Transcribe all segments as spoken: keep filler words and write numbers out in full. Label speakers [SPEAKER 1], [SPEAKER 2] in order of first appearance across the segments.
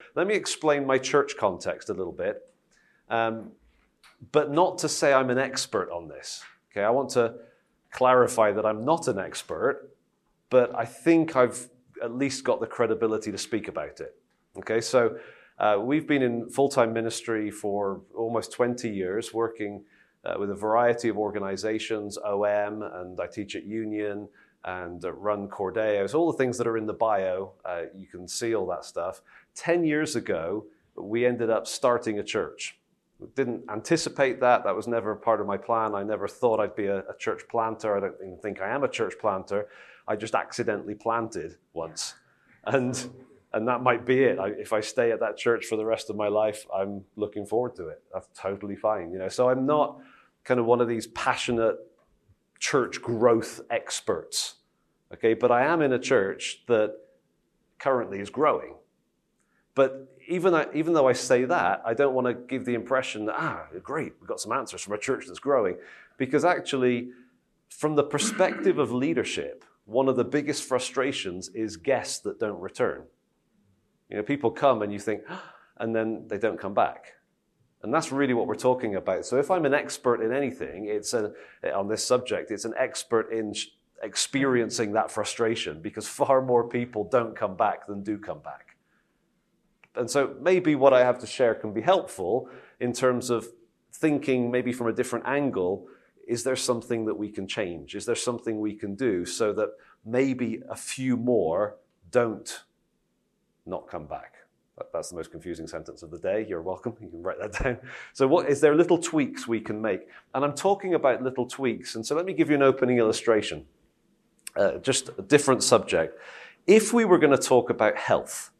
[SPEAKER 1] let me explain my church context a little bit, um, but not to say I'm an expert on this. Okay, I want to clarify that I'm not an expert, but I think I've at least got the credibility to speak about it. Okay, so uh, we've been in full-time ministry for almost twenty years, working uh, with a variety of organizations, O M, and I teach at Union, and uh, run Cordeos, all the things that are in the bio. Uh, you can see all that stuff. Ten years ago, we ended up starting a church. We didn't anticipate that. That was never part of my plan. I never thought I'd be a, a church planter. I don't even think I am a church planter. I just accidentally planted once. And and that might be it. I, if I stay at that church for the rest of my life, I'm looking forward to it. That's totally fine. You know, so I'm not kind of one of these passionate church growth experts. Okay, but I am in a church that currently is growing. But even, even though I say that, I don't want to give the impression that, ah, great, we've got some answers from a church that's growing. Because actually, from the perspective of leadership, one of the biggest frustrations is guests that don't return. You know, people come and you think, ah, and then they don't come back. And that's really what we're talking about. So if I'm an expert in anything, it's a, on this subject, it's an expert in experiencing that frustration, because far more people don't come back than do come back. And so maybe what I have to share can be helpful in terms of thinking maybe from a different angle. Is there something that we can change? Is there something we can do so that maybe a few more don't not come back? That's the most confusing sentence of the day. You're welcome. You can write that down. So what is there little tweaks we can make? And I'm talking about little tweaks. And so let me give you an opening illustration. Uh, just a different subject. If we were going to talk about health,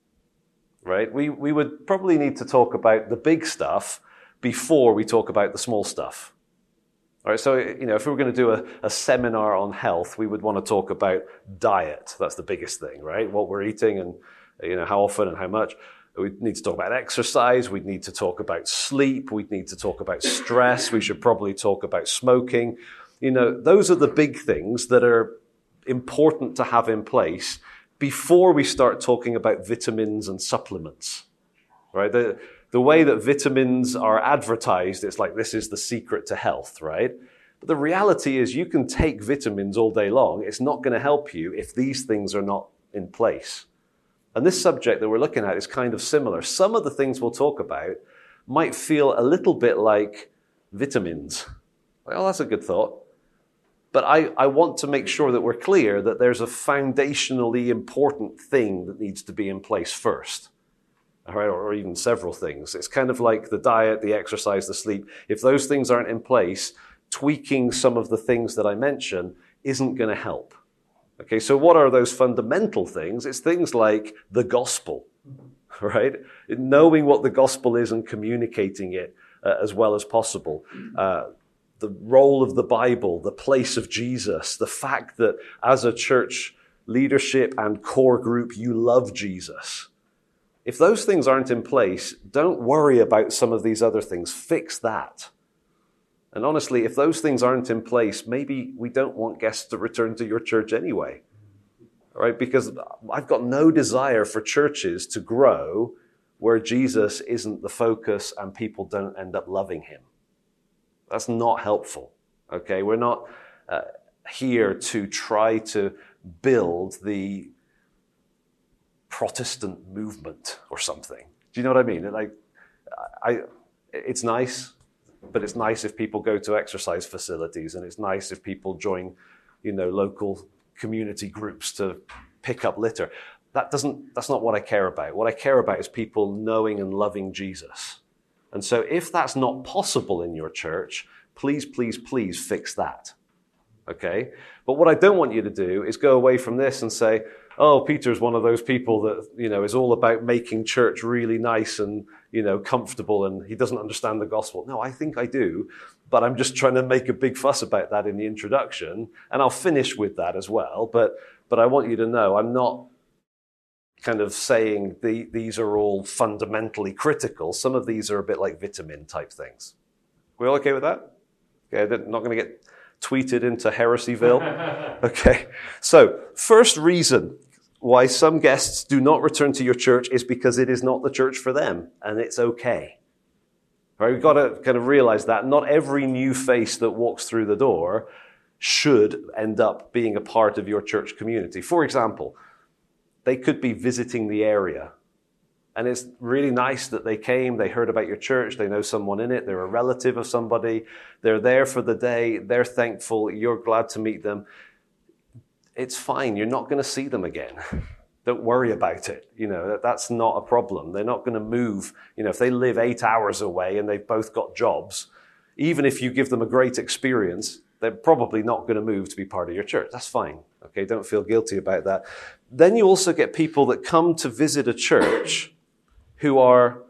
[SPEAKER 1] right, we, we would probably need to talk about the big stuff before we talk about the small stuff. All right, so, you know, if we were going to do a, a seminar on health, we would want to talk about diet. That's the biggest thing, right? What we're eating and, you know, how often and how much. We'd need to talk about exercise. We'd need to talk about sleep. We'd need to talk about stress. We should probably talk about smoking. You know, those are the big things that are important to have in place before we start talking about vitamins and supplements, right? The, the way that vitamins are advertised, it's like this is the secret to health, right? But the reality is you can take vitamins all day long. It's not going to help you if these things are not in place. And this subject that we're looking at is kind of similar. Some of the things we'll talk about might feel a little bit like vitamins. Well, that's a good thought. But I, I want to make sure that we're clear that there's a foundationally important thing that needs to be in place first. All right, or even several things. It's kind of like the diet, the exercise, the sleep. If those things aren't in place, tweaking some of the things that I mentioned isn't going to help. Okay, so what are those fundamental things? It's things like the gospel, right? Knowing what the gospel is and communicating it uh, as well as possible. Uh, the role of the Bible, the place of Jesus, the fact that as a church leadership and core group, you love Jesus. If those things aren't in place, don't worry about some of these other things. Fix that. And honestly, if those things aren't in place, maybe we don't want guests to return to your church anyway. All right? Because I've got no desire for churches to grow where Jesus isn't the focus and people don't end up loving him. That's not helpful. Okay? We're not uh, here to try to build the Protestant movement or something. Do you know what I mean? Like, I, it's nice, but it's nice if people go to exercise facilities, and it's nice if people join, you know, local community groups to pick up litter. That doesn't, that's not what I care about. What I care about is people knowing and loving Jesus. And so if that's not possible in your church, please, please, please fix that. Okay? But what I don't want you to do is go away from this and say, oh, Peter's one of those people that, you know, is all about making church really nice and, you know, comfortable, and he doesn't understand the gospel. No, I think I do, but I'm just trying to make a big fuss about that in the introduction, and I'll finish with that as well. But but I want you to know I'm not kind of saying the, these are all fundamentally critical. Some of these are a bit like vitamin type things. We all okay with that? Okay, I'm not going to get tweeted into Heresyville. Okay, so first reason why some guests do not return to your church is because it is not the church for them, and it's okay. Right? We've got to kind of realize that not every new face that walks through the door should end up being a part of your church community. For example, they could be visiting the area, and it's really nice that they came, they heard about your church, they know someone in it, they're a relative of somebody, they're there for the day, they're thankful, you're glad to meet them. It's fine, you're not going to see them again. Don't worry about it. You know, that's not a problem. They're not going to move. You know, if they live eight hours away and they've both got jobs, even if you give them a great experience, they're probably not going to move to be part of your church. That's fine. Okay, don't feel guilty about that. Then you also get people that come to visit a church who are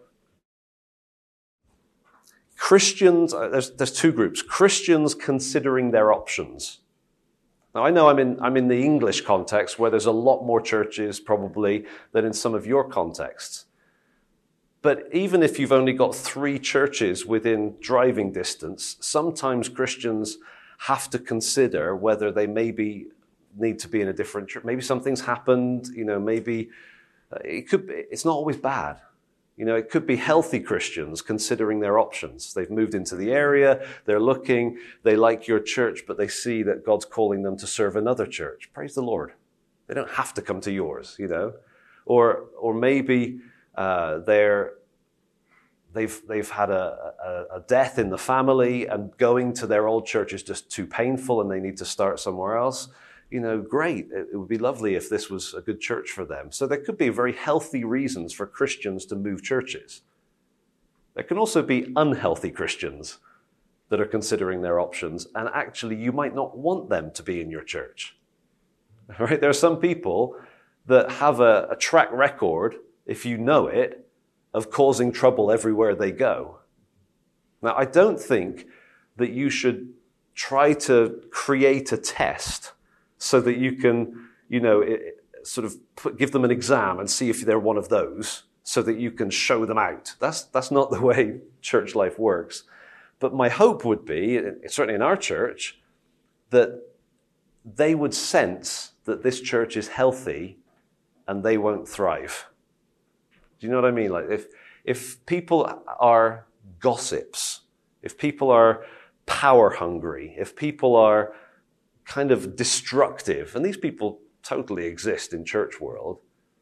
[SPEAKER 1] Christians. There's, there's two groups. Christians considering their options. Now, I know I'm in, I'm in the English context where there's a lot more churches probably than in some of your contexts. But even if you've only got three churches within driving distance, sometimes Christians have to consider whether they maybe need to be in a different church. Maybe something's happened, you know, maybe it could be, it's not always bad. You know, it could be healthy Christians considering their options. They've moved into the area, they're looking, they like your church, but they see that God's calling them to serve another church. Praise the Lord. They don't have to come to yours, you know. Or or maybe uh, they're, they've they've had a, a, a death in the family and going to their old church is just too painful and they need to start somewhere else. You know, great. It would be lovely if this was a good church for them. So there could be very healthy reasons for Christians to move churches. There can also be unhealthy Christians that are considering their options, and actually you might not want them to be in your church. All right? There are some people that have a, a track record, if you know it, of causing trouble everywhere they go. Now, I don't think that you should try to create a test so that you can, you know, it, sort of put, give them an exam and see if they're one of those so that you can show them out. That's, that's not the way church life works. But my hope would be, certainly in our church, that they would sense that this church is healthy and they won't thrive. Do you know what I mean? Like if, if people are gossips, if people are power hungry, if people are kind of destructive, and these people totally exist in church world,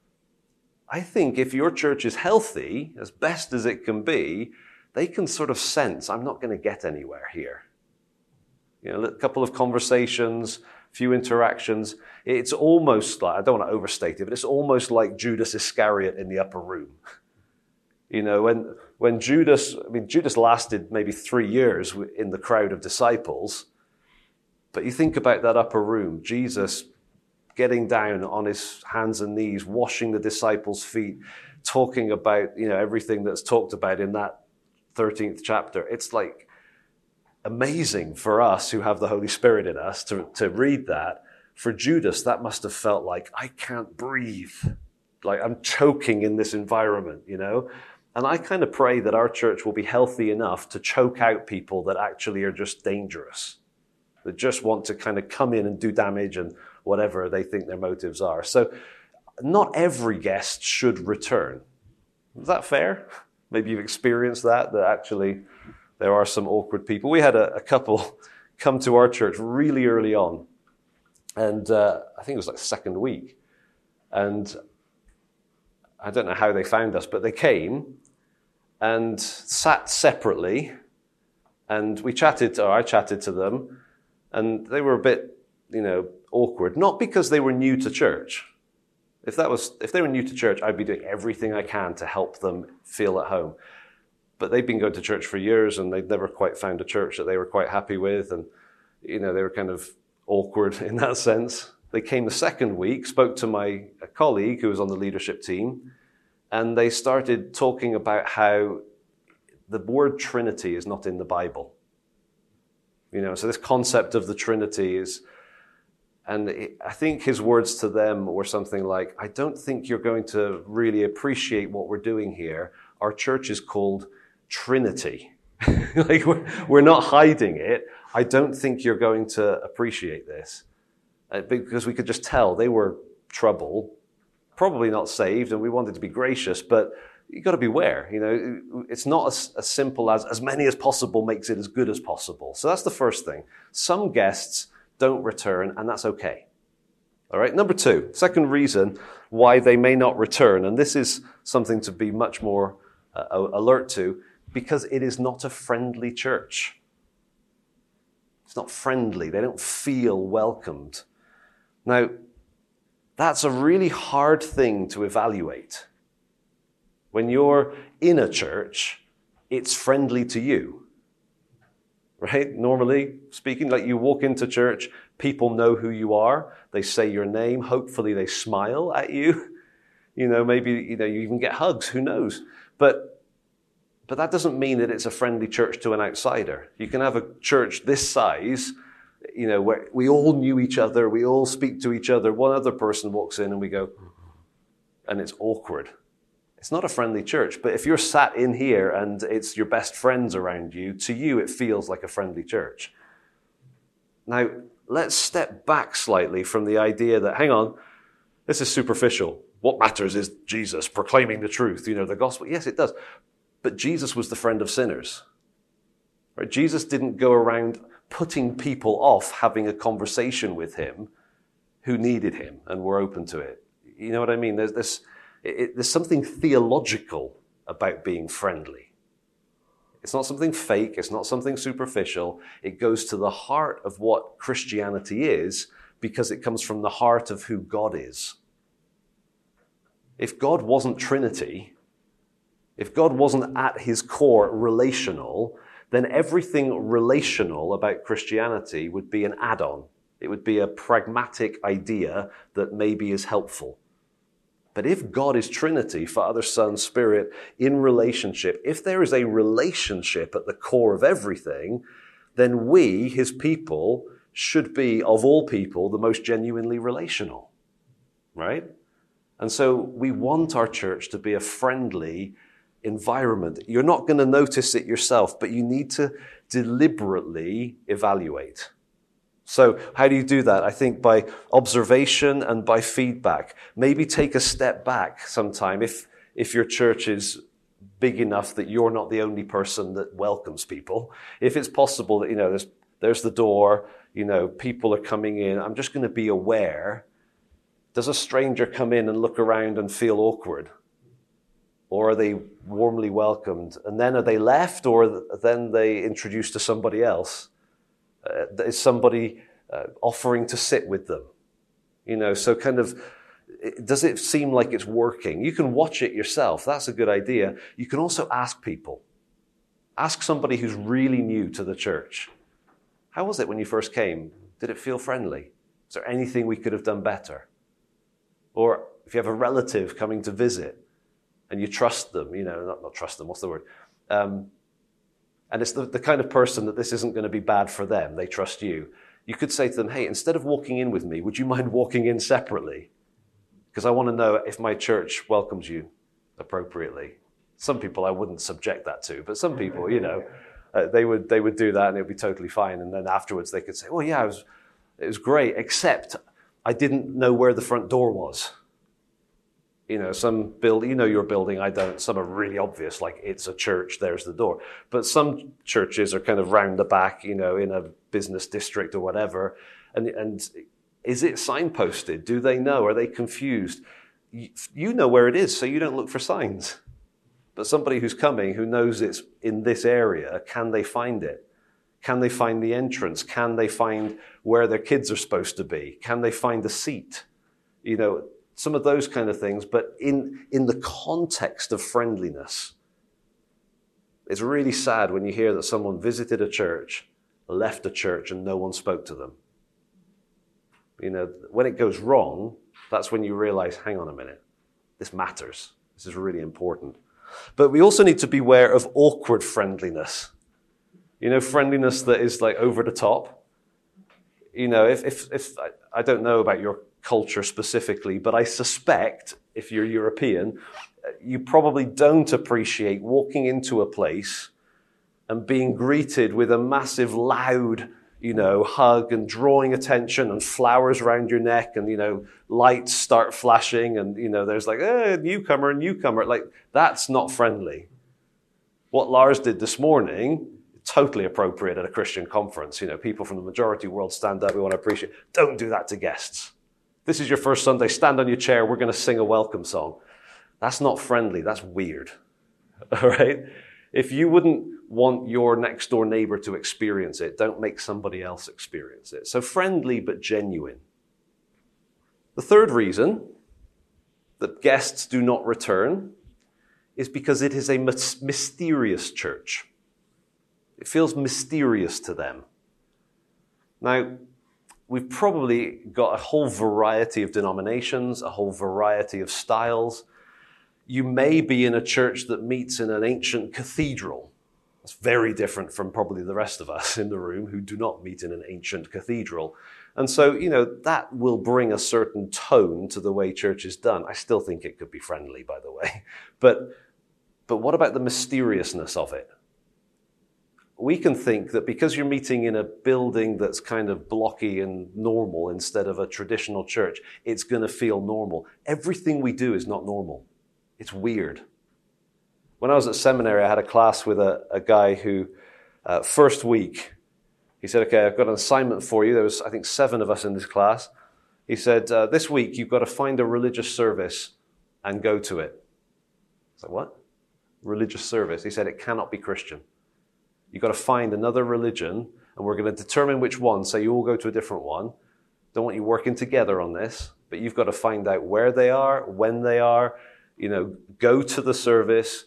[SPEAKER 1] I think if your church is healthy, as best as it can be, they can sort of sense, I'm not going to get anywhere here. You know, a couple of conversations, a few interactions. It's almost like, I don't want to overstate it, but it's almost like Judas Iscariot in the upper room. You know, when, when Judas, I mean, Judas lasted maybe three years in the crowd of disciples. But you think about that upper room, Jesus getting down on his hands and knees, washing the disciples' feet, talking about, you know, everything that's talked about in that thirteenth chapter. It's like amazing for us who have the Holy Spirit in us to, to read that. For Judas, that must have felt like, I can't breathe. Like I'm choking in this environment, you know? And I kind of pray that our church will be healthy enough to choke out people that actually are just dangerous, that just want to kind of come in and do damage and whatever they think their motives are. So not every guest should return. Is that fair? Maybe you've experienced that, that actually there are some awkward people. We had a, a couple come to our church really early on. And uh, I think it was like the second week. And I don't know how they found us, but they came and sat separately. And we chatted, or I chatted to them. And they were a bit, you know, awkward. Not because they were new to church. If that was, if they were new to church, I'd be doing everything I can to help them feel at home. But they'd been going to church for years and they'd never quite found a church that they were quite happy with. And, you know, they were kind of awkward in that sense. They came the second week, spoke to my colleague who was on the leadership team, and they started talking about how the word Trinity is not in the Bible. You know, so this concept of the Trinity is, and it, I think his words to them were something like, I don't think you're going to really appreciate what we're doing here. Our church is called Trinity. Like we're, we're not hiding it. I don't think you're going to appreciate this. Uh, because we could just tell they were trouble probably not saved, and we wanted to be gracious, but you've got to beware. You know, it's not as, as simple as as many as possible makes it as good as possible. So that's the first thing. Some guests don't return, and that's okay. All right. Number two, second reason why they may not return, and this is something to be much more uh, alert to, because it is not a friendly church. It's not friendly. They don't feel welcomed. Now, that's a really hard thing to evaluate. When you're in a church, it's friendly to you, right? Normally speaking, like you walk into church, people know who you are. They say your name. Hopefully they smile at you. You know, maybe, you know, you even get hugs. Who knows? But, but that doesn't mean that it's a friendly church to an outsider. You can have a church this size, you know, where we all knew each other. We all speak to each other. One other person walks in and we go, and it's awkward. It's not a friendly church, but if you're sat in here and it's your best friends around you, to you it feels like a friendly church. Now, let's step back slightly from the idea that, hang on, this is superficial. What matters is Jesus proclaiming the truth, you know, the gospel. Yes, it does. But Jesus was the friend of sinners. Right? Jesus didn't go around putting people off having a conversation with him who needed him and were open to it. You know what I mean? There's this, it, there's something theological about being friendly. It's not something fake. It's not something superficial. It goes to the heart of what Christianity is because it comes from the heart of who God is. If God wasn't Trinity, if God wasn't at his core relational, then everything relational about Christianity would be an add-on. It would be a pragmatic idea that maybe is helpful. But if God is Trinity, Father, Son, Spirit, in relationship, if there is a relationship at the core of everything, then we, his people, should be, of all people, the most genuinely relational, right? And so we want our church to be a friendly environment. You're not going to notice it yourself, but you need to deliberately evaluate. So how do you do that? I think by observation and by feedback. Maybe take a step back sometime if, if your church is big enough that you're not the only person that welcomes people. If it's possible that, you know, there's, there's the door, you know, people are coming in. I'm just going to be aware. Does a stranger come in and look around and feel awkward? Or are they warmly welcomed? And then are they left, or then they introduced to somebody else? Uh, is somebody uh, offering to sit with them? You know, so kind of, does it seem like it's working? You can watch it yourself. That's a good idea. You can also ask people. Ask somebody who's really new to the church. How was it when you first came? Did it feel friendly? Is there anything we could have done better? Or if you have a relative coming to visit, and you trust them, you know, not, not trust them, what's the word? Um, and it's the, the kind of person that this isn't going to be bad for them. They trust you. You could say to them, hey, instead of walking in with me, would you mind walking in separately? Because I want to know if my church welcomes you appropriately. Some people I wouldn't subject that to, but some people, you know, uh, they would they would do that and it would be totally fine. And then afterwards they could say, well, yeah, it was, it was great, except I didn't know where the front door was. You know, some build, you know your building, I don't. Some are really obvious, like it's a church, there's the door. But some churches are kind of round the back, you know, in a business district or whatever. And, and is it signposted? Do they know? Are they confused? You, you know where it is, so you don't look for signs. But somebody who's coming, who knows it's in this area, can they find it? Can they find the entrance? Can they find where their kids are supposed to be? Can they find a seat? You know, some of those kind of things, but in, in the context of friendliness. It's really sad when you hear that someone visited a church, left a church, and no one spoke to them. You know, when it goes wrong, that's when you realize, hang on a minute, this matters. This is really important. But we also need to beware of awkward friendliness. You know, friendliness that is like over the top. You know, if, if, if I, I don't know about your culture specifically, but I suspect if you're European, you probably don't appreciate walking into a place and being greeted with a massive, loud you know, hug and drawing attention and flowers around your neck and, you know, lights start flashing and, you know, there's like, eh, newcomer, newcomer. Like, that's not friendly. What Lars did this morning, totally appropriate at a Christian conference. You know, people from the majority world stand up, we want to appreciate. Don't do that to guests. This is your first Sunday, stand on your chair, we're going to sing a welcome song. That's not friendly, that's weird. All right? If you wouldn't want your next door neighbor to experience it, don't make somebody else experience it. So friendly but genuine. The third reason that guests do not return is because it is a mysterious church. It feels mysterious to them. Now, we've probably got a whole variety of denominations, a whole variety of styles. You may be in a church that meets in an ancient cathedral. That's very different from probably the rest of us in the room who do not meet in an ancient cathedral. And so, you know, that will bring a certain tone to the way church is done. I still think it could be friendly, by the way. But, but what about the mysteriousness of it? We can think that because you're meeting in a building that's kind of blocky and normal instead of a traditional church, it's going to feel normal. Everything we do is not normal. It's weird. When I was at seminary, I had a class with a, a guy who, uh, first week, he said, okay, I've got an assignment for you. There was, I think, seven of us in this class. He said, uh, this week, you've got to find a religious service and go to it. I was like, what? Religious service? He said, it cannot be Christian. You've got to find another religion, and we're going to determine which one, so you all go to a different one. Don't want you working together on this, but you've got to find out where they are, when they are, you know, go to the service,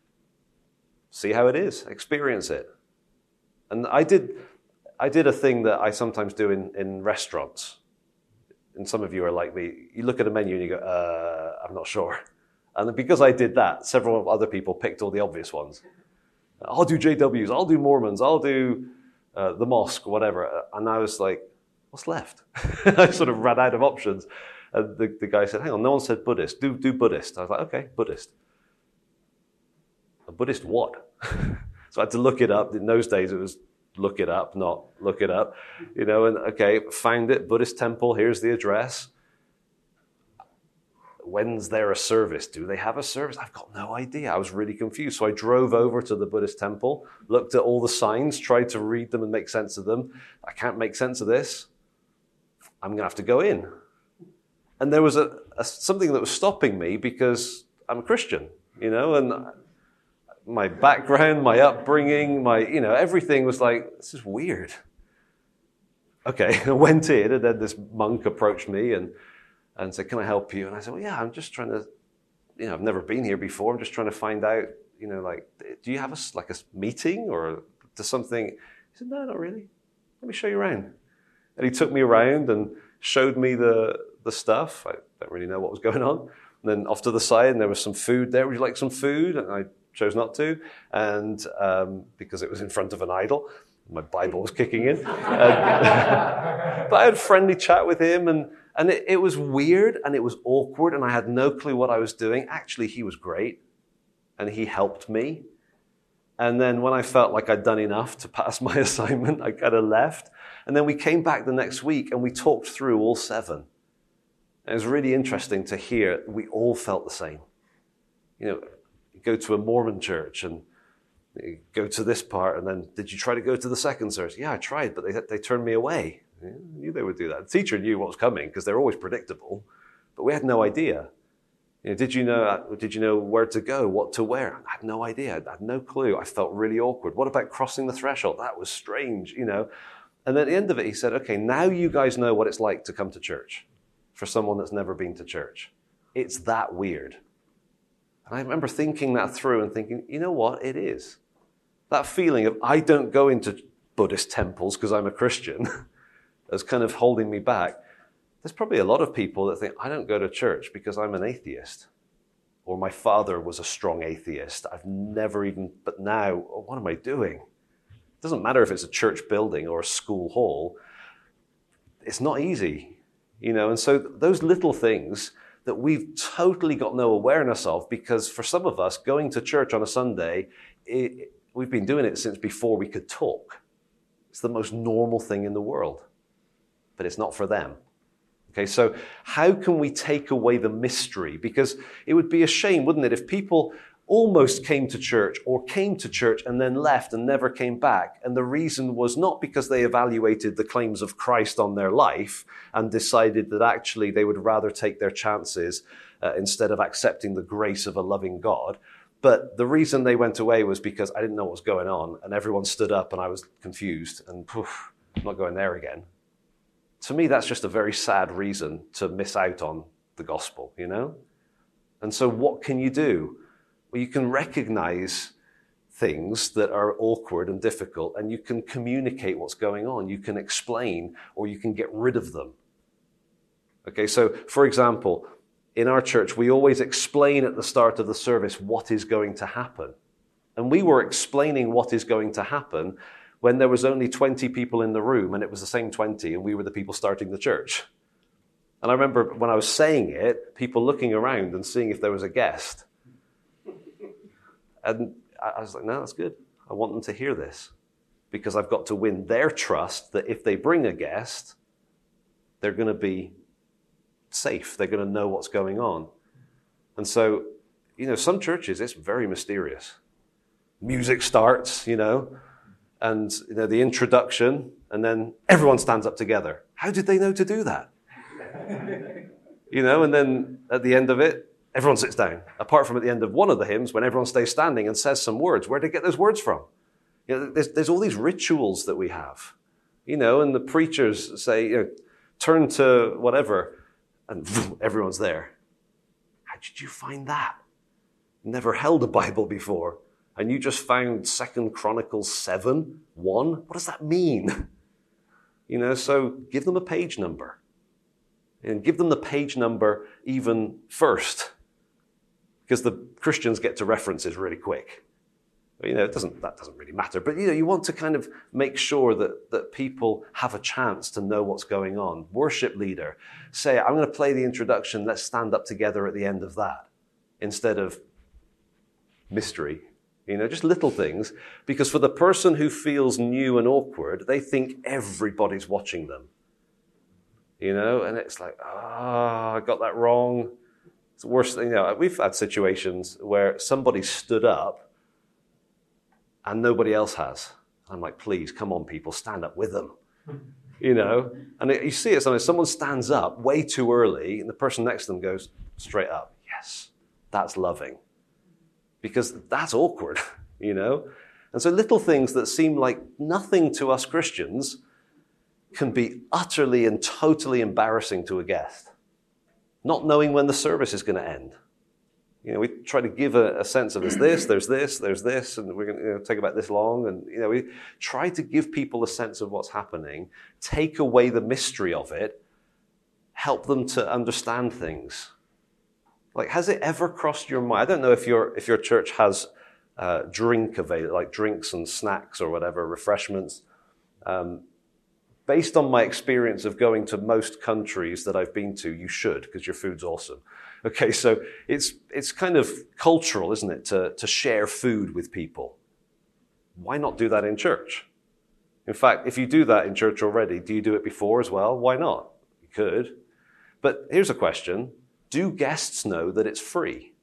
[SPEAKER 1] see how it is, experience it. And I did I did a thing that I sometimes do in, in restaurants. And some of you are like me. You look at a menu and you go, uh, I'm not sure. And because I did that, several other people picked all the obvious ones. I'll do J Ws, I'll do Mormons, I'll do uh, the mosque, whatever. And I was like, what's left? I sort of ran out of options. And the, the guy said, hang on, no one said Buddhist. Do, do Buddhist. I was like, okay, Buddhist. A Buddhist what? So I had to look it up. In those days, it was look it up, not look it up. You know, and okay, found it, Buddhist temple, here's the address. When's there a service? Do they have a service? I've got no idea. I was really confused. So I drove over to the Buddhist temple, looked at all the signs, tried to read them and make sense of them. I can't make sense of this. I'm going to have to go in. And there was a, a something that was stopping me because I'm a Christian, you know, and my background, my upbringing, my, you know, everything was like, this is weird. Okay, I went in and then this monk approached me and and said, can I help you? And I said, well, yeah, I'm just trying to, you know, I've never been here before. I'm just trying to find out, you know, like, do you have a, like a meeting or to something? He said, no, not really. Let me show you around. And he took me around and showed me the, the stuff. I don't really know what was going on. And then off to the side, and there was some food there. Would you like some food? And I chose not to. And um, because it was in front of an idol, my Bible was kicking in. And, but I had a friendly chat with him, and And it, it was weird and it was awkward and I had no clue what I was doing. Actually, he was great and he helped me. And then when I felt like I'd done enough to pass my assignment, I kind of left. And then we came back the next week and we talked through all seven. And it was really interesting to hear we all felt the same. You know, you go to a Mormon church and you go to this part and then, did you try to go to the second service? Yeah, I tried, but they, they turned me away. I knew they would do that. The teacher knew what was coming because they're always predictable, but we had no idea. You know, did you know? Did you know where to go, what to wear? I had no idea. I had no clue. I felt really awkward. What about crossing the threshold? That was strange, you know. And then at the end of it, he said, "Okay, now you guys know what it's like to come to church for someone that's never been to church. It's that weird." And I remember thinking that through and thinking, you know what? It is that feeling of I don't go into Buddhist temples because I'm a Christian. As kind of holding me back. There's probably a lot of people that think, I don't go to church because I'm an atheist. Or my father was a strong atheist. I've never even, but now, what am I doing? It doesn't matter if it's a church building or a school hall. It's not easy, you know. And so those little things that we've totally got no awareness of, because for some of us, going to church on a Sunday, it, we've been doing it since before we could talk. It's the most normal thing in the world, but it's not for them. Okay, so how can we take away the mystery? Because it would be a shame, wouldn't it, if people almost came to church or came to church and then left and never came back. And the reason was not because they evaluated the claims of Christ on their life and decided that actually they would rather take their chances uh, instead of accepting the grace of a loving God. But the reason they went away was because I didn't know what was going on and everyone stood up and I was confused and poof, I'm not going there again. To me, that's just a very sad reason to miss out on the gospel, you know? And so what can you do? Well, you can recognize things that are awkward and difficult, and you can communicate what's going on. You can explain, or you can get rid of them. Okay, so for example, in our church, we always explain at the start of the service what is going to happen. And we were explaining what is going to happen when there was only twenty people in the room, and it was the same twenty, and we were the people starting the church. And I remember when I was saying it, people looking around and seeing if there was a guest. And I was like, no, that's good. I want them to hear this because I've got to win their trust that if they bring a guest, they're going to be safe. They're going to know what's going on. And so, you know, some churches, it's very mysterious. Music starts, you know, and you know, the introduction, and then everyone stands up together. How did they know to do that? You know, and then at the end of it, everyone sits down, apart from at the end of one of the hymns when everyone stays standing and says some words. Where did they get those words from? You know, there's, there's all these rituals that we have, you know, and the preachers say, you know, turn to whatever, and everyone's there. How did you find that? Never held a Bible before, and you just found Second Chronicles seven, one? What does that mean? You know, so give them a page number. And give them the page number even first. Because the Christians get to references really quick. You know, it doesn't, that doesn't really matter. But, you know, you want to kind of make sure that, that people have a chance to know what's going on. Worship leader, say, I'm going to play the introduction. Let's stand up together at the end of that. Instead of mystery. You know, just little things. Because for the person who feels new and awkward, they think everybody's watching them. You know, and it's like, ah, oh, I got that wrong. It's the worst thing. You know, we've had situations where somebody stood up and nobody else has. I'm like, please, come on, people, stand up with them. You know, and it, you see it sometimes. Someone stands up way too early and the person next to them goes straight up. Yes, that's loving. Because that's awkward, you know. And so little things that seem like nothing to us Christians can be utterly and totally embarrassing to a guest. Not knowing when the service is going to end. You know, we try to give a, a sense of, there's this, there's this, there's this, and we're going to you know, take about this long. And, you know, we try to give people a sense of what's happening, take away the mystery of it, help them to understand things. Like, has it ever crossed your mind? I don't know if your, if your church has uh, drink available, like drinks and snacks or whatever, refreshments. Um, Based on my experience of going to most countries that I've been to, you should, because your food's awesome. Okay, so it's it's kind of cultural, isn't it, to, to share food with people. Why not do that in church? In fact, if you do that in church already, do you do it before as well? Why not? You could. But here's a question. Do guests know that it's free?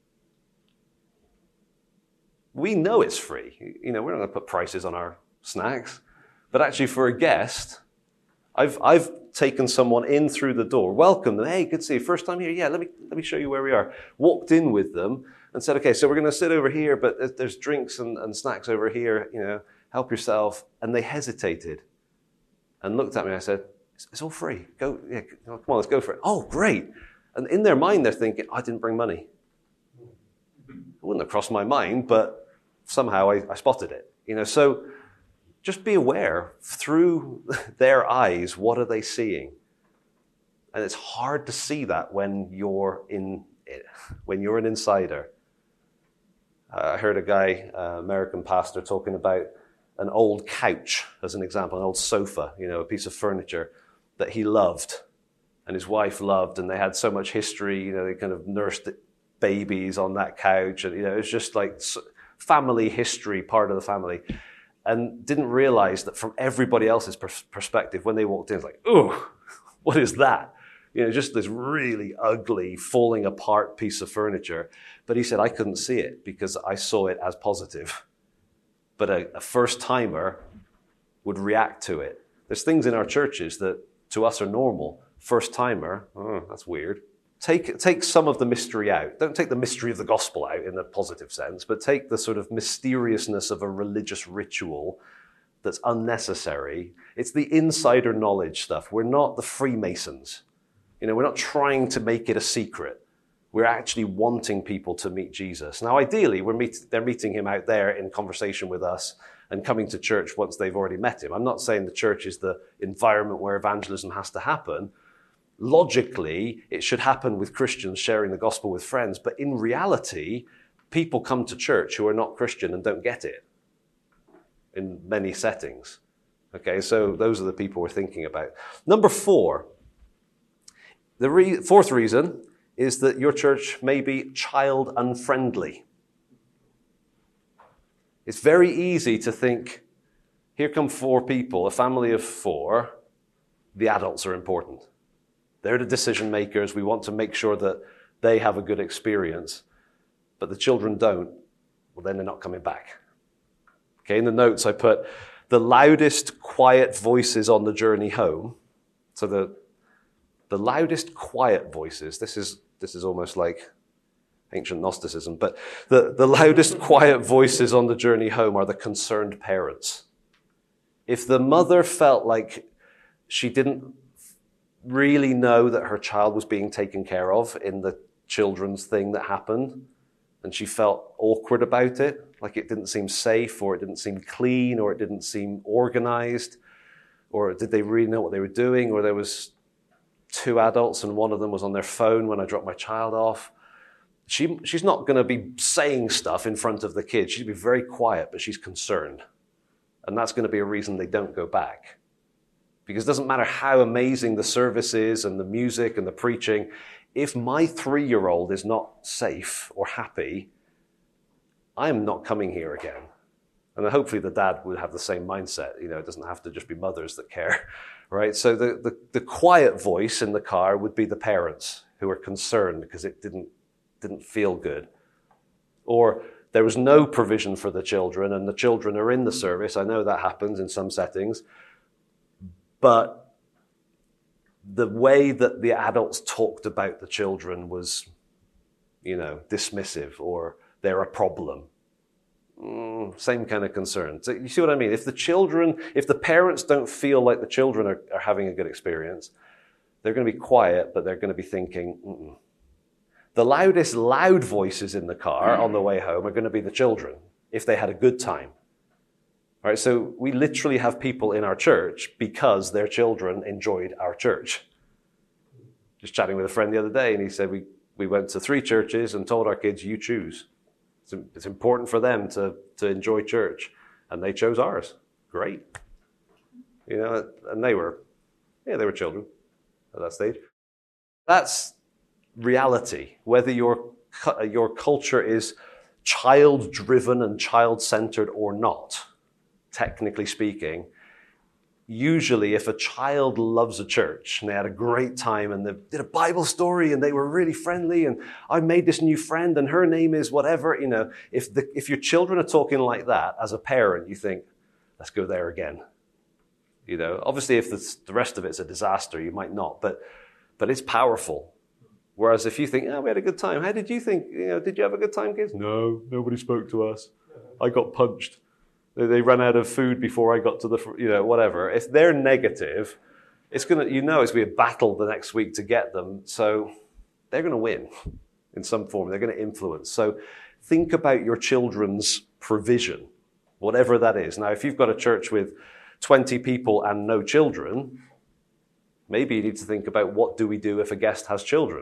[SPEAKER 1] We know it's free. You know, we're not going to put prices on our snacks. But actually for a guest, I've I've taken someone in through the door, welcomed them. Hey, good to see you. First time here? Yeah, let me let me show you where we are. Walked in with them and said, okay, so we're going to sit over here, but there's drinks and, and snacks over here. You know, help yourself. And they hesitated and looked at me. I said, it's, it's all free. Go, yeah, come on, let's go for it. Oh, great. And in their mind, they're thinking, I didn't bring money. It wouldn't have crossed my mind, but somehow I, I spotted it. You know, so. Just be aware, through their eyes, what are they seeing? And it's hard to see that when you're in it, when you're an insider. Uh, I heard a guy, uh, American pastor, talking about an old couch as an example, an old sofa, you know, a piece of furniture that he loved and his wife loved, and they had so much history, you know, they kind of nursed babies on that couch, and, you know, it was just like family history, part of the family. and didn't realize that from everybody else's pers- perspective, when they walked in, it's like, oh, what is that? You know, just this really ugly, falling apart piece of furniture. But he said, I couldn't see it because I saw it as positive. But a, a first-timer would react to it. There's things in our churches that to us are normal. First-timer, oh, that's weird. Take, take some of the mystery out. Don't take the mystery of the gospel out in a positive sense, but take the sort of mysteriousness of a religious ritual that's unnecessary. It's the insider knowledge stuff. We're not the Freemasons. You know, we're not trying to make it a secret. We're actually wanting people to meet Jesus. Now, ideally, we're meet, they're meeting him out there in conversation with us and coming to church once they've already met him. I'm not saying the church is the environment where evangelism has to happen. Logically, it should happen with Christians sharing the gospel with friends. But in reality, people come to church who are not Christian and don't get it in many settings. Okay, so those are the people we're thinking about. Number four. The re- fourth reason is that your church may be child unfriendly. It's very easy to think, here come four people, a family of four, the adults are important. They're the decision makers. We want to make sure that they have a good experience. But the children don't. Well, then they're not coming back. Okay, in the notes I put, the loudest quiet voices on the journey home. So the The loudest quiet voices, this is this is almost like ancient Gnosticism, but the, the loudest quiet voices on the journey home are the concerned parents. If the mother felt like she didn't really know that her child was being taken care of in the children's thing that happened, and she felt awkward about it, like it didn't seem safe, or it didn't seem clean, or it didn't seem organized, or did they really know what they were doing, or there was two adults and one of them was on their phone when I dropped my child off. She, she's not going to be saying stuff in front of the kids. She'll be very quiet, but she's concerned. And that's going to be a reason they don't go back. Because it doesn't matter how amazing the service is and the music and the preaching, if my three-year-old is not safe or happy, I am not coming here again. And then hopefully the dad would have the same mindset. You know, it doesn't have to just be mothers that care, right? So the, the, the quiet voice in the car would be the parents who are concerned because it didn't, didn't feel good. Or there was no provision for the children and the children are in the service. I know that happens in some settings. But the way that the adults talked about the children was, you know, dismissive, or they're a problem. Mm, same kind of concern. So you see what I mean? If the children, if the parents don't feel like the children are, are having a good experience, they're going to be quiet, but they're going to be thinking, mm-mm. The loudest loud voices in the car on the way home are going to be the children, if they had a good time. All right, so we literally have people in our church because their children enjoyed our church. Just chatting with a friend the other day, and he said, we, we went to three churches and told our kids, you choose. It's, it's important for them to, to enjoy church. And they chose ours. Great. You know, and they were, yeah, they were children at that stage. That's reality. Whether your, your culture is child-driven and child-centered or not, technically speaking, usually if a child loves a church and they had a great time and they did a Bible story and they were really friendly and I made this new friend and her name is whatever, you know, if the, if your children are talking like that, as a parent, you think, let's go there again. You know, obviously if the, the rest of it's a disaster, you might not, but, but it's powerful. Whereas if you think, oh, we had a good time. How did you think, you know, did you have a good time, kids? No, nobody spoke to us. I got punched. They ran out of food before I got to the, you know, whatever. If they're negative, it's going to, you know, it's going to be a battle the next week to get them. So they're going to win in some form. They're going to influence. So think about your children's provision, whatever that is. Now, if you've got a church with twenty people and no children, maybe you need to think about what do we do if a guest has children?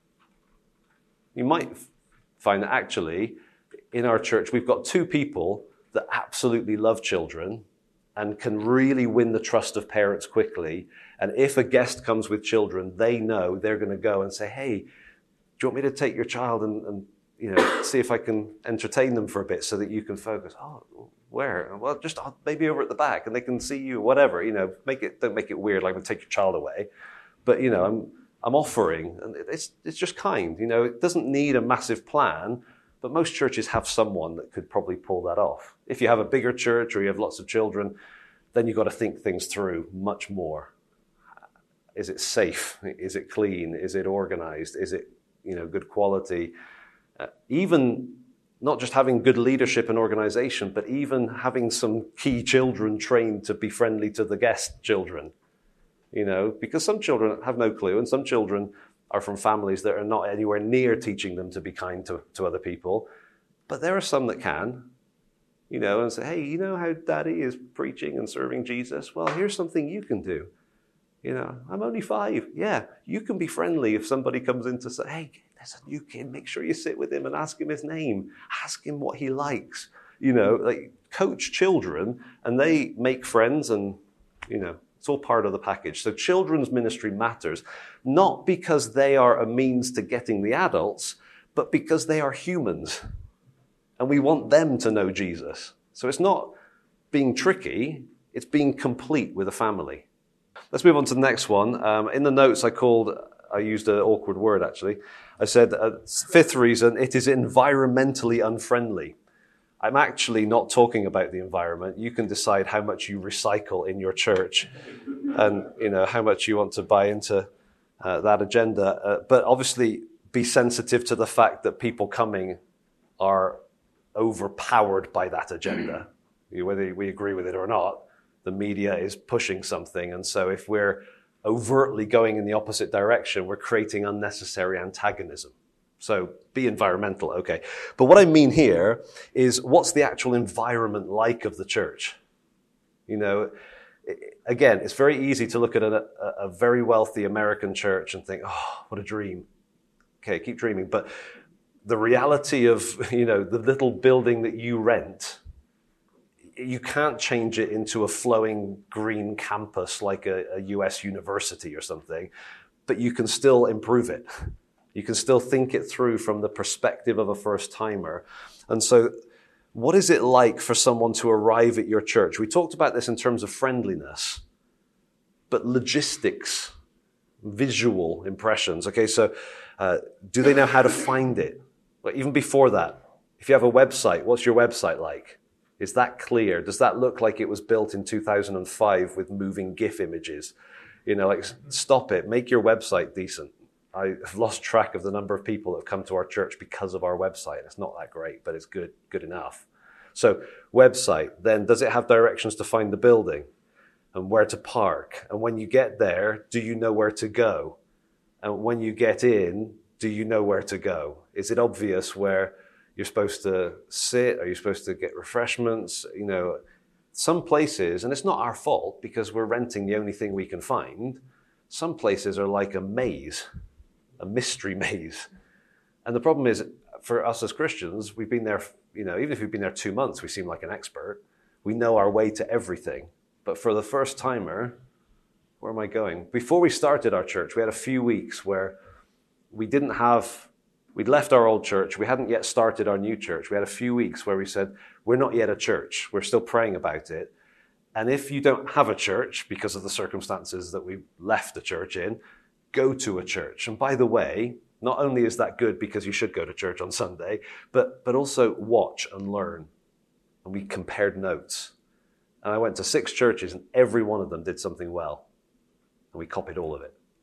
[SPEAKER 1] You might find that actually in our church, we've got two people that absolutely love children and can really win the trust of parents quickly. And if a guest comes with children, they know they're going to go and say, hey, do you want me to take your child and, and you know, see if I can entertain them for a bit so that you can focus. Oh, where? Well, just oh, maybe over at the back, and they can see you. Whatever, you know, make it. Don't make it weird, like take your child away. But you know, I'm I'm offering, and it's it's just kind. You know, it doesn't need a massive plan. But most churches have someone that could probably pull that off. If you have a bigger church or you have lots of children, then you've got to think things through much more. Is it safe? Is it clean? Is it organized? Is it, you know, good quality? Uh, even not just having good leadership and organization, but even having some key children trained to be friendly to the guest children. You know, because some children have no clue, and some children are from families that are not anywhere near teaching them to be kind to, to other people. But there are some that can, you know, and say, hey, you know how daddy is preaching and serving Jesus? Well, here's something you can do. You know, I'm only five. Yeah, you can be friendly if somebody comes in to say, hey, there's a new kid. Make sure you sit with him and ask him his name. Ask him what he likes. You know, like coach children, and they make friends, and, you know, it's all part of the package. So children's ministry matters, not because they are a means to getting the adults, but because they are humans. And we want them to know Jesus. So it's not being tricky, it's being complete with a family. Let's move on to the next one. Um, in the notes I called, I used an awkward word actually. I said, uh, fifth reason, it is environmentally unfriendly. I'm actually not talking about the environment. You can decide how much you recycle in your church and, you know, how much you want to buy into uh, that agenda. Uh, but obviously be sensitive to the fact that people coming are overpowered by that agenda. Whether we agree with it or not, the media is pushing something. And so if we're overtly going in the opposite direction, we're creating unnecessary antagonism. So be environmental, okay. But what I mean here is, what's the actual environment like of the church? You know, again, it's very easy to look at a, a very wealthy American church and think, oh, what a dream. Okay, keep dreaming. But the reality of, you know, the little building that you rent, you can't change it into a flowing green campus like a, a U S university or something, but you can still improve it. You can still think it through from the perspective of a first-timer. And so what is it like for someone to arrive at your church? We talked about this in terms of friendliness, but logistics, visual impressions. Okay, so uh, do they know how to find it? Well, even before that, if you have a website, what's your website like? Is that clear? Does that look like it was built in two thousand five with moving GIF images? You know, like, stop it. Make your website decent. I've lost track of the number of people that have come to our church because of our website. It's not that great, but it's good, good enough. So website, then does it have directions to find the building and where to park? And when you get there, do you know where to go? And when you get in, do you know where to go? Is it obvious where you're supposed to sit? Are you supposed to get refreshments? You know, some places, and it's not our fault because we're renting the only thing we can find, some places are like a maze. A mystery maze. And the problem is, for us as Christians, we've been there, you know, even if we've been there two months, we seem like an expert. We know our way to everything. But for the first timer, where am I going? Before we started our church, we had a few weeks where we didn't have, we'd left our old church. We hadn't yet started our new church. We had a few weeks where we said, we're not yet a church. We're still praying about it. And if you don't have a church because of the circumstances that we left the church in, go to a church. And by the way, not only is that good because you should go to church on Sunday, but, but also watch and learn. And we compared notes. And I went to six churches and every one of them did something well. And we copied all of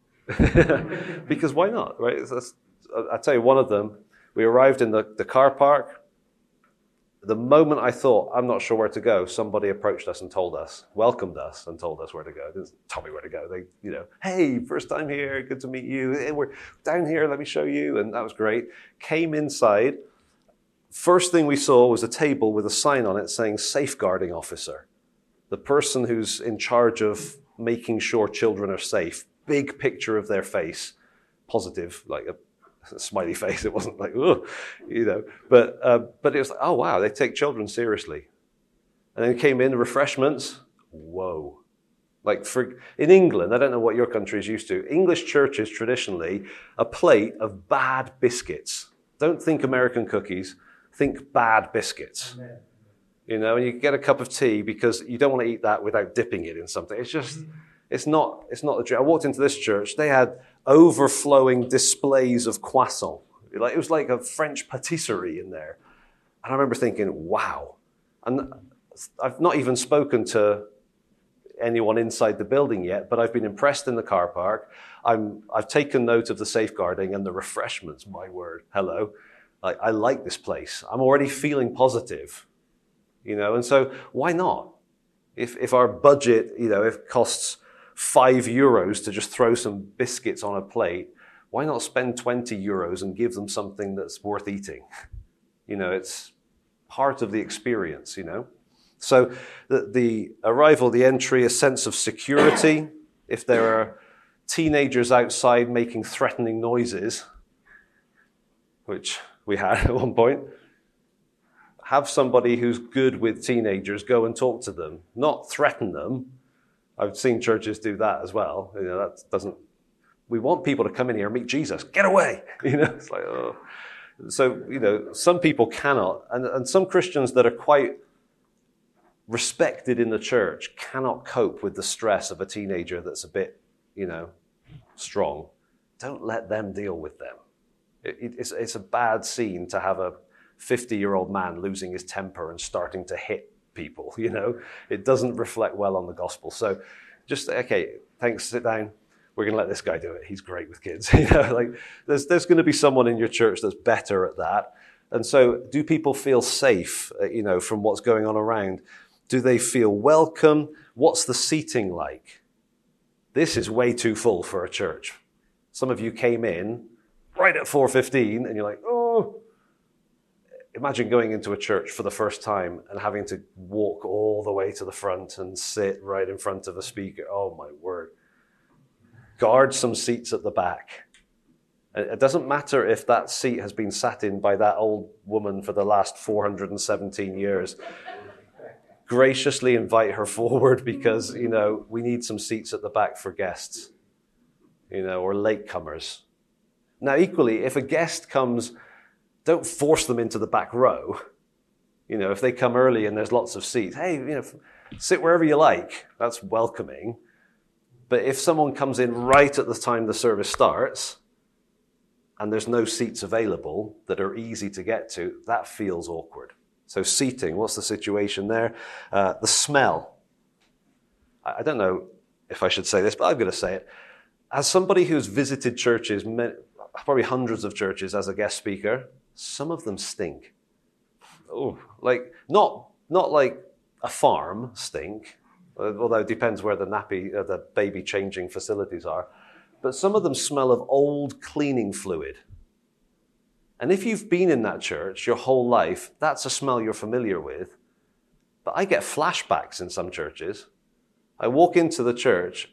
[SPEAKER 1] it. Because why not, right? That's, I'll tell you, one of them, we arrived in the, the car park. The moment I thought, I'm not sure where to go, somebody approached us and told us, welcomed us and told us where to go. They didn't tell me where to go. They, you know, hey, first time here, good to meet you. Hey, we're down here, let me show you. And that was great. Came inside. First thing we saw was a table with a sign on it saying safeguarding officer. The person who's in charge of making sure children are safe. Big picture of their face. Positive, like a a smiley face. It wasn't like, oh, you know, but, uh, but it was like, oh, wow, they take children seriously. And then came in, refreshments. Whoa. Like for, in England, I don't know what your country is used to. English churches, traditionally, a plate of bad biscuits. Don't think American cookies. Think bad biscuits. Amen. You know, and you get a cup of tea because you don't want to eat that without dipping it in something. It's just, it's not, it's not the dream. I walked into this church. They had overflowing displays of croissant. Like, it was like a French patisserie in there. And I remember thinking, wow. And I've not even spoken to anyone inside the building yet, but I've been impressed in the car park. I'm, I've taken note of the safeguarding and the refreshments, my word, hello. Like, I like this place. I'm already feeling positive, you know, and so why not? If, if our budget, you know, if it costs five euros to just throw some biscuits on a plate, why not spend twenty euros and give them something that's worth eating? You know, it's part of the experience, you know. So the, the arrival, the entry, a sense of security. If there are teenagers outside making threatening noises, which we had at one point, have somebody who's good with teenagers go and talk to them, not threaten them. I've seen churches do that as well. You know, that doesn't, we want people to come in here and meet Jesus. Get away! You know, it's like, oh. So, you know, some people cannot, and, and some Christians that are quite respected in the church cannot cope with the stress of a teenager that's a bit, you know, strong. Don't let them deal with them. It, it, it's, it's a bad scene to have a fifty-year-old man losing his temper and starting to hit people, you know. It doesn't reflect well on the gospel. So just, okay, thanks, sit down. We're going to let this guy do it. He's great with kids. You know, like there's, there's going to be someone in your church that's better at that. And so do people feel safe, uh, you know, from what's going on around? Do they feel welcome? What's the seating like? This is way too full for a church. Some of you came in right at four fifteen and you're like, oh. Imagine going into a church for the first time and having to walk all the way to the front and sit right in front of a speaker. Oh, my word. Guard some seats at the back. It doesn't matter if that seat has been sat in by that old woman for the last four hundred seventeen years. Graciously invite her forward because, you know, we need some seats at the back for guests, you know, or latecomers. Now, equally, if a guest comes, don't force them into the back row. You know, if they come early and there's lots of seats, hey, you know, sit wherever you like. That's welcoming. But if someone comes in right at the time the service starts and there's no seats available that are easy to get to, that feels awkward. So seating, what's the situation there? Uh, the smell. I, I don't know if I should say this, but I'm going to say it. As somebody who's visited churches, probably hundreds of churches as a guest speaker, some of them stink. Oh, like not not like a farm stink, although it depends where the nappy, uh, the baby changing facilities are. But some of them smell of old cleaning fluid. And if you've been in that church your whole life, that's a smell you're familiar with. But I get flashbacks in some churches. I walk into the church,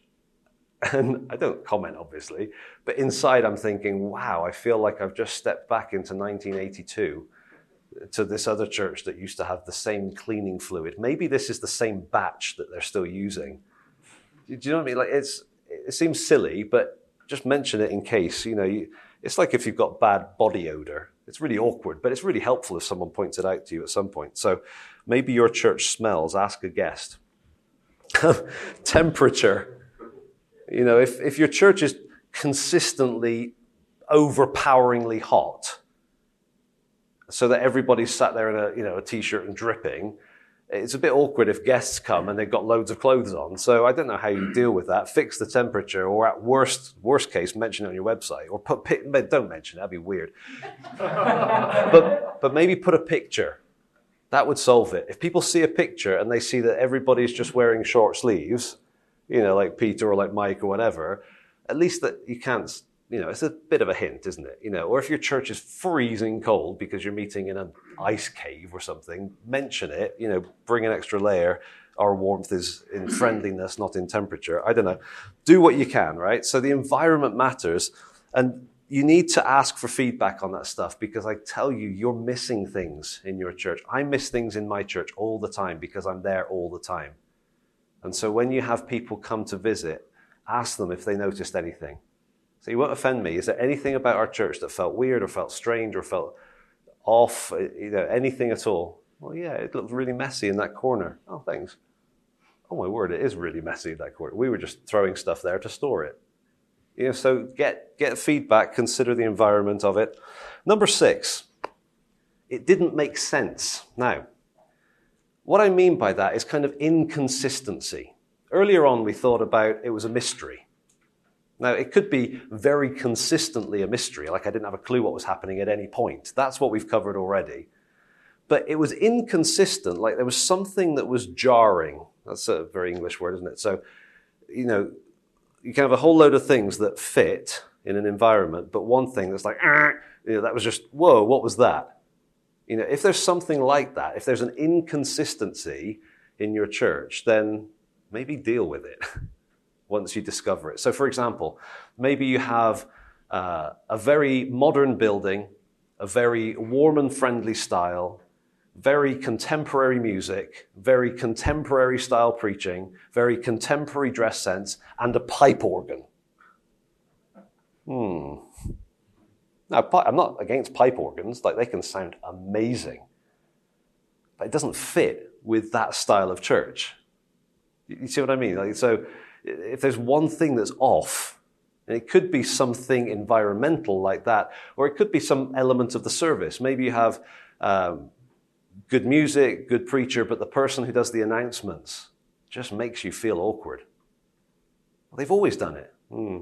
[SPEAKER 1] and I don't comment, obviously, but inside I'm thinking, wow, I feel like I've just stepped back into nineteen eighty-two to this other church that used to have the same cleaning fluid. Maybe this is the same batch that they're still using. Do you know what I mean? Like it's, it seems silly, but just mention it in case. You know, you, it's like if you've got bad body odor. It's really awkward, but it's really helpful if someone points it out to you at some point. So maybe your church smells, ask a guest. Temperature. You know, if, if your church is consistently overpoweringly hot, so that everybody's sat there in a, you know, a t-shirt and dripping, it's a bit awkward if guests come and they've got loads of clothes on. So I don't know how you deal with that. Fix the temperature, or at worst, worst case, mention it on your website, or put, don't mention it, that'd be weird. but, but maybe put a picture. That would solve it. If people see a picture and they see that everybody's just wearing short sleeves, you know, like Peter or like Mike or whatever, at least that you can't, you know, it's a bit of a hint, isn't it? You know, or if your church is freezing cold because you're meeting in an ice cave or something, mention it, you know, bring an extra layer. Our warmth is in friendliness, not in temperature. I don't know. Do what you can, right? So the environment matters, and you need to ask for feedback on that stuff, because I tell you, you're missing things in your church. I miss things in my church all the time because I'm there all the time. And so when you have people come to visit, ask them if they noticed anything. So you won't offend me. Is there anything about our church that felt weird or felt strange or felt off, you know, anything at all? Well, yeah, it looked really messy in that corner. Oh, thanks. Oh, my word, it is really messy in that corner. We were just throwing stuff there to store it. You know, so get, get feedback, consider the environment of it. Number six, it didn't make sense. Now, what I mean by that is kind of inconsistency. Earlier on, we thought about it was a mystery. Now, it could be very consistently a mystery, like I didn't have a clue what was happening at any point. That's what we've covered already. But it was inconsistent, like there was something that was jarring. That's a very English word, isn't it? So, you know, you can have a whole load of things that fit in an environment, but one thing that's like, ah, you know, that was just, whoa, what was that? You know, if there's something like that, if there's an inconsistency in your church, then maybe deal with it once you discover it. So, for example, maybe you have uh, a very modern building, a very warm and friendly style, very contemporary music, very contemporary style preaching, very contemporary dress sense, and a pipe organ. Hmm. Now, I'm not against pipe organs, like they can sound amazing, but it doesn't fit with that style of church. You see what I mean? Like, so if there's one thing that's off, and it could be something environmental like that, or it could be some element of the service. Maybe you have um, good music, good preacher, but the person who does the announcements just makes you feel awkward. Well, they've always done it. Hmm.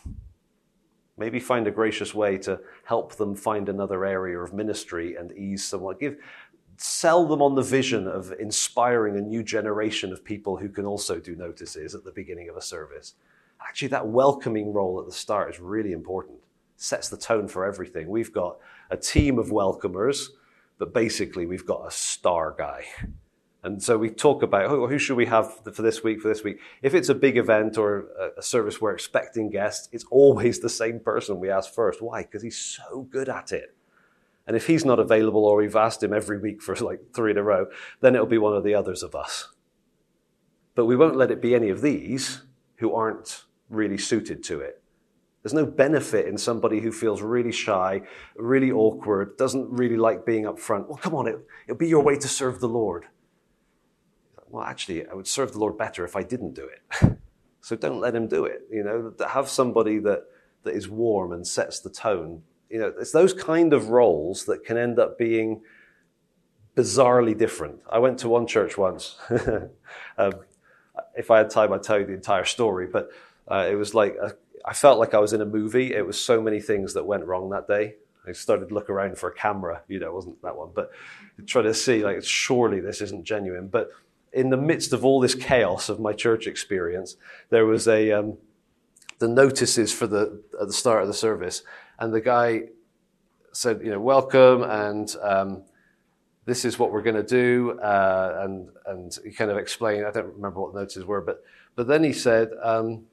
[SPEAKER 1] Maybe find a gracious way to help them find another area of ministry and ease someone. Give, sell them on the vision of inspiring a new generation of people who can also do notices at the beginning of a service. Actually, that welcoming role at the start is really important. Sets the tone for everything. We've got a team of welcomers, but basically we've got a star guy. And so we talk about, oh, who should we have for this week, for this week? If it's a big event or a service we're expecting guests, it's always the same person we ask first. Why? Because he's so good at it. And if he's not available or we've asked him every week for like three in a row, then it'll be one of the others of us. But we won't let it be any of these who aren't really suited to it. There's no benefit in somebody who feels really shy, really awkward, doesn't really like being up front. Well, come on, it, it'll be your way to serve the Lord. Well, actually, I would serve the Lord better if I didn't do it. So don't let him do it. You know, have somebody that, that is warm and sets the tone. You know, it's those kind of roles that can end up being bizarrely different. I went to one church once. um, if I had time, I'd tell you the entire story. But uh, it was like, a, I felt like I was in a movie. It was so many things that went wrong that day. I started to look around for a camera. You know, it wasn't that one. But try to see, like, surely this isn't genuine. But in the midst of all this chaos of my church experience, there was a um, the notices for the at the start of the service, and the guy said, you know, welcome, and um, this is what we're going to do, uh, and and he kind of explained. I don't remember what the notices were, but but then he said, um,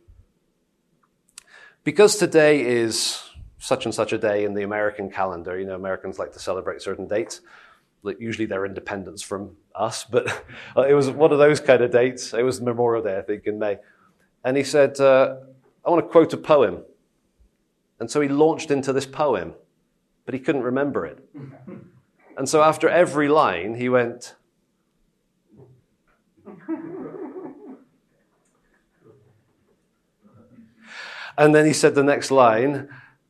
[SPEAKER 1] because today is such and such a day in the American calendar, you know, Americans like to celebrate certain dates. Like usually their independence from us, but it was one of those kind of dates. It was Memorial Day, I think, in May. And he said, uh, I want to quote a poem. And so he launched into this poem, but he couldn't remember it. And so after every line, he went, and then he said the next line.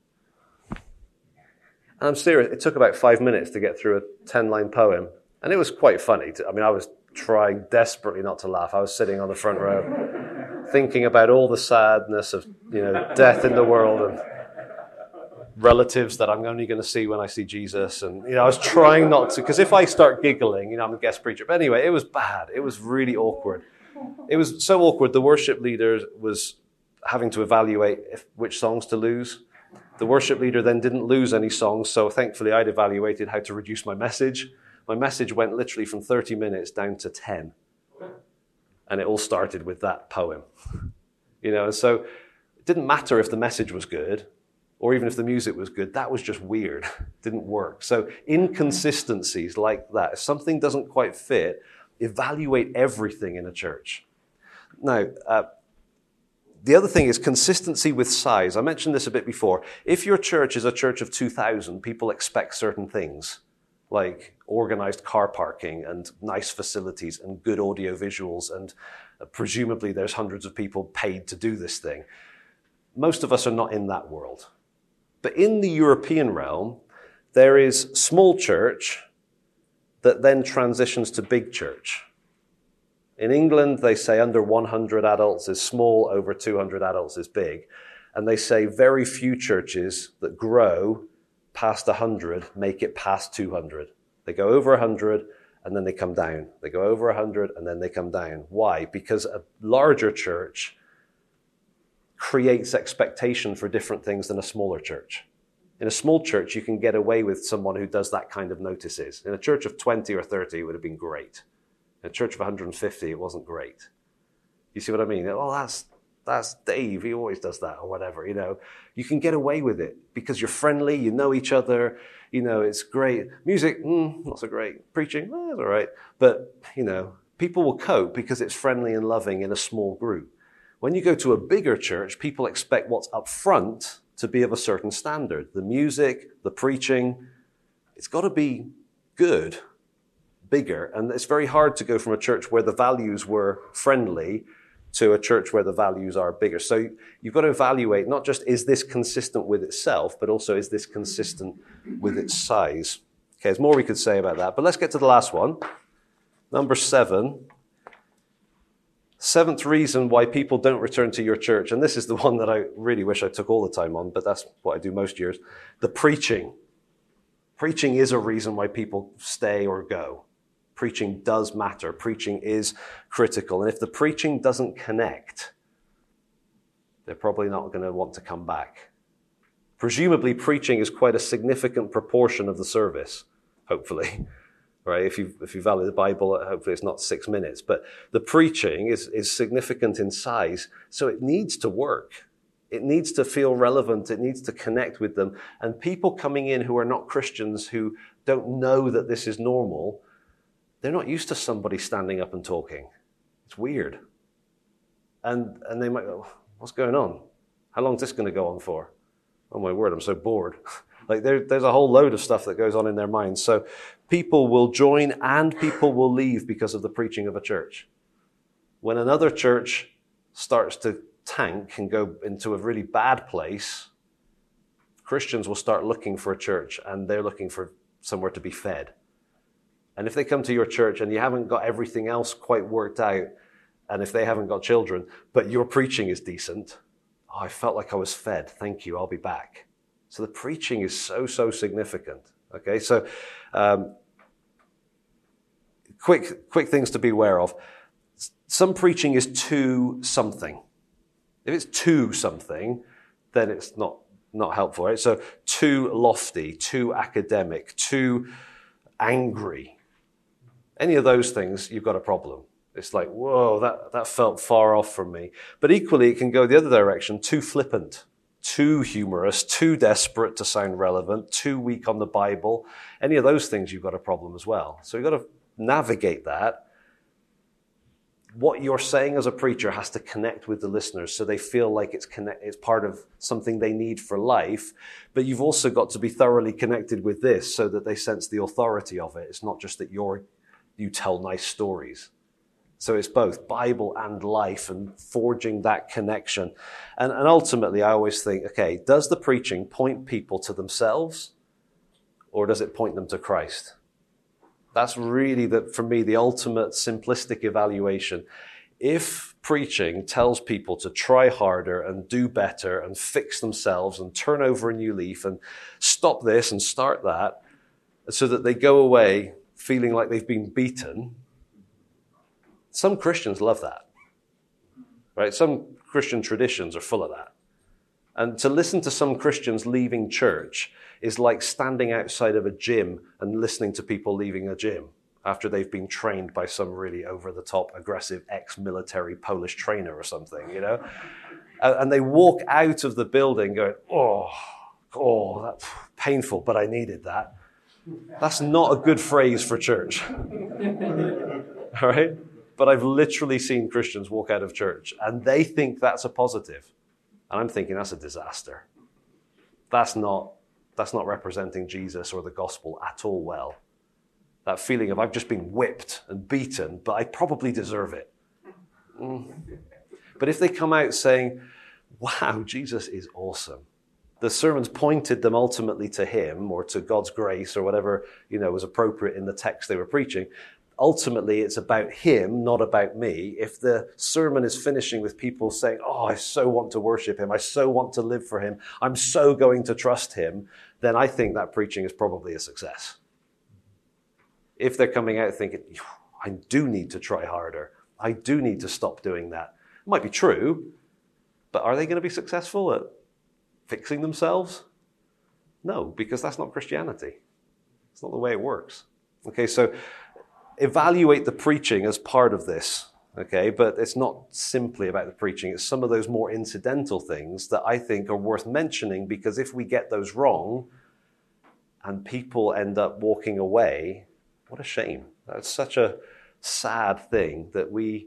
[SPEAKER 1] And I'm serious, it took about five minutes to get through a ten-line poem. And it was quite funny. To, I mean, I was trying desperately not to laugh. I was sitting on the front row, thinking about all the sadness of, you know, death in the world and relatives that I'm only going to see when I see Jesus. And, you know, I was trying not to, because if I start giggling, you know, I'm a guest preacher. But anyway, it was bad. It was really awkward. It was so awkward. The worship leader was having to evaluate if, which songs to lose. The worship leader then didn't lose any songs, so thankfully I'd evaluated how to reduce my message. My message went literally from thirty minutes down to ten. And it all started with that poem. You know, and so it didn't matter if the message was good, or even if the music was good. That was just weird. It didn't work. So inconsistencies like that, if something doesn't quite fit, evaluate everything in a church. Now, uh, The other thing is consistency with size. I mentioned this a bit before. If your church is a church of two thousand, people expect certain things, like organized car parking and nice facilities and good audio visuals, and uh, presumably there's hundreds of people paid to do this thing. Most of us are not in that world. But in the European realm, there is small church that then transitions to big church. In England, they say under one hundred adults is small, over two hundred adults is big. And they say very few churches that grow past one hundred make it past two hundred. They go over one hundred and then they come down. They go over one hundred and then they come down. Why? Because a larger church creates expectation for different things than a smaller church. In a small church, you can get away with someone who does that kind of notices. In a church of twenty or thirty, it would have been great. In a church of one hundred fifty, it wasn't great. You see what I mean? Oh, that's that's Dave. He always does that, or whatever. You know, you can get away with it because you're friendly. You know each other. You know, it's great. Music, mm, not so great. Preaching, eh, it's all right. But you know, people will cope because it's friendly and loving in a small group. When you go to a bigger church, people expect what's up front to be of a certain standard. The music, the preaching, it's got to be good. Bigger, and it's very hard to go from a church where the values were friendly to a church where the values are bigger. So you've got to evaluate not just is this consistent with itself, but also is this consistent with its size. Okay, there's more we could say about that, but let's get to the last one. Number seven. Seventh reason why people don't return to your church, and this is the one that I really wish I took all the time on, but that's what I do most years. The preaching. Preaching is a reason why people stay or go. Preaching does matter. Preaching is critical. And if the preaching doesn't connect, they're probably not going to want to come back. Presumably, preaching is quite a significant proportion of the service, hopefully. Right? If you if you value the Bible, hopefully it's not six minutes. But the preaching is, is significant in size, so it needs to work. It needs to feel relevant. It needs to connect with them. And people coming in who are not Christians, who don't know that this is normal, they're not used to somebody standing up and talking. It's weird. And and they might go, what's going on? How long is this going to go on for? Oh my word, I'm so bored. Like there, there's a whole load of stuff that goes on in their minds. So people will join and people will leave because of the preaching of a church. When another church starts to tank and go into a really bad place, Christians will start looking for a church, and they're looking for somewhere to be fed. And if they come to your church and you haven't got everything else quite worked out, and if they haven't got children, but your preaching is decent, oh, I felt like I was fed. Thank you. I'll be back. So the preaching is so, so significant. Okay, so um, quick, quick things to be aware of. Some preaching is to something. If it's to something, then it's not, not helpful, right? So too lofty, too academic, too angry. Any of those things, you've got a problem. It's like, whoa, that, that felt far off from me. But equally, it can go the other direction, too flippant, too humorous, too desperate to sound relevant, too weak on the Bible. Any of those things, you've got a problem as well. So you've got to navigate that. What you're saying as a preacher has to connect with the listeners so they feel like it's connect, it's part of something they need for life. But you've also got to be thoroughly connected with this so that they sense the authority of it. It's not just that you're, you tell nice stories. So it's both Bible and life and forging that connection. And, and ultimately, I always think, okay, does the preaching point people to themselves or does it point them to Christ? That's really, the, for me, the ultimate simplistic evaluation. If preaching tells people to try harder and do better and fix themselves and turn over a new leaf and stop this and start that so that they go away feeling like they've been beaten, some Christians love that, right? Some Christian traditions are full of that. And to listen to some Christians leaving church is like standing outside of a gym and listening to people leaving a gym after they've been trained by some really over-the-top, aggressive ex-military Polish trainer or something, you know? And they walk out of the building going, oh, oh, that's painful, but I needed that. That's not a good phrase for church. All right? but I've literally seen Christians walk out of church and they think that's a positive. And I'm thinking that's a disaster. That's not, that's not representing Jesus or the gospel at all well. That feeling of I've just been whipped and beaten, but I probably deserve it. Mm. But if they come out saying, wow, Jesus is awesome. The sermons pointed them ultimately to him or to God's grace or whatever, you know, was appropriate in the text they were preaching. Ultimately, it's about him, not about me. If the sermon is finishing with people saying, oh, I so want to worship him. I so want to live for him. I'm so going to trust him. Then I think that preaching is probably a success. If they're coming out thinking, I do need to try harder. I do need to stop doing that. It might be true, but are they going to be successful at fixing themselves? No, because that's not Christianity. It's not the way it works. Okay, so evaluate the preaching as part of this, okay? But it's not simply about the preaching. It's some of those more incidental things that I think are worth mentioning, because if we get those wrong and people end up walking away, what a shame. That's such a sad thing that we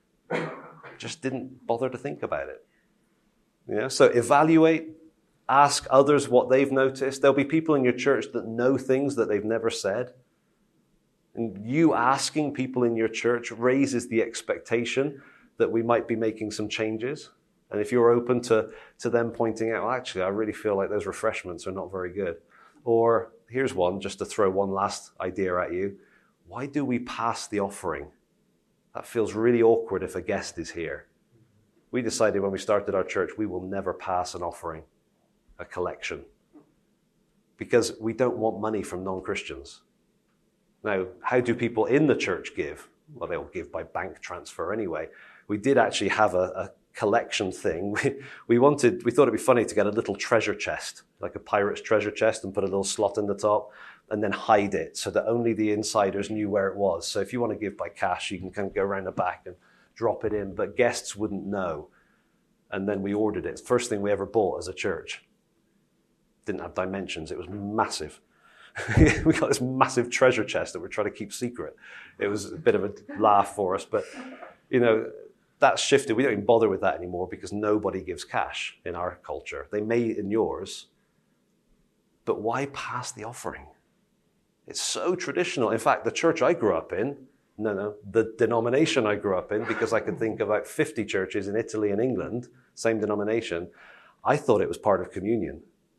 [SPEAKER 1] just didn't bother to think about it. You know? So evaluate, ask others what they've noticed. There'll be people in your church that know things that they've never said. And you asking people in your church raises the expectation that we might be making some changes. And if you're open to, to them pointing out, well, actually, I really feel like those refreshments are not very good. Or here's one, just to throw one last idea at you. Why do we pass the offering? That feels really awkward if a guest is here. We decided when we started our church, we will never pass an offering, a collection, because we don't want money from non-Christians. Now, how do people in the church give? Well, they'll give by bank transfer anyway. We did actually have a, a collection thing. We, we wanted, we thought it'd be funny to get a little treasure chest, like a pirate's treasure chest, and put a little slot in the top, and then hide it so that only the insiders knew where it was. So if you want to give by cash, you can kind of go around the back and drop it in, but guests wouldn't know. And then we ordered it. First thing we ever bought as a church. Didn't have dimensions. It was massive. We got this massive treasure chest that we're trying to keep secret. It was a bit of a laugh for us, but you know, that's shifted. We don't even bother with that anymore because nobody gives cash in our culture. They may in yours, but why pass the offering? It's so traditional. In fact, the church I grew up in, no, no, the denomination I grew up in, because I could think of about fifty churches in Italy and England, same denomination, I thought it was part of communion.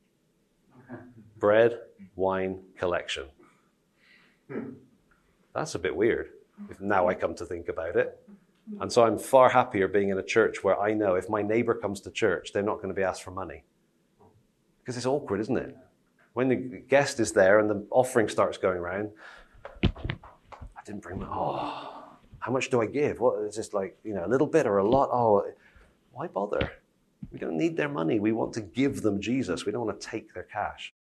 [SPEAKER 1] Bread, wine, collection. That's a bit weird, if now I come to think about it. And so I'm far happier being in a church where I know if my neighbor comes to church, they're not going to be asked for money. Because it's awkward, isn't it? When the guest is there and the offering starts going around, I didn't bring my, oh, how much do I give? What, it's just like, you know, a little bit or a lot? Oh, why bother? We don't need their money. We want to give them Jesus. We don't want to take their cash.